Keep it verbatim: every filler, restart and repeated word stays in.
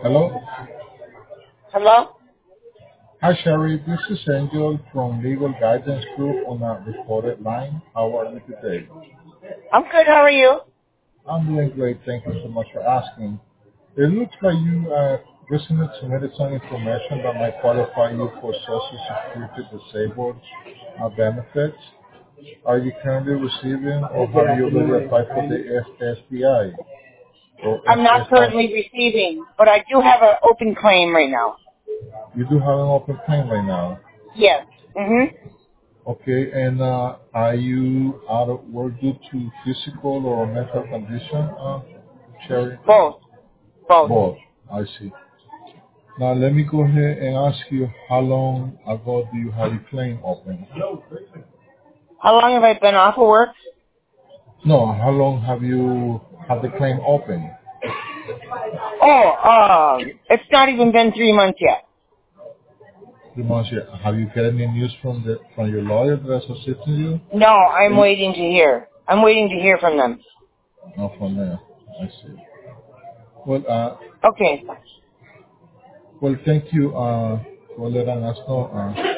Hello. Hello? Hi, Sherry. This is Angel from Legal Guidance Group on a recorded line. How are you today? I'm good. How are you? I'm doing great. Thank you so much for asking. It looks like you uh, recently submitted some information that might qualify you for Social Security disabled uh, benefits. Are you currently receiving or have you already applied for the S S D I or I'm not S S I? currently receiving, but I do have an open claim right now. You do have an open claim right now. Yes. Mm-hmm. Okay, and uh, are you out of work due to physical or mental condition, uh, Sherry? Both. Both. Both. I see. Now let me go ahead and ask you, how long ago do you have your claim open? How long have I been off of work? No, how long have you had the claim open? Oh, um, it's not even been three months yet. Three months yet. Have you get any news from the from your lawyer that's assisting you? No, I'm Eh, waiting to hear. I'm waiting to hear from them. Not from there. I see. Well, uh, Okay. well, thank you uh, for letting us know. Uh,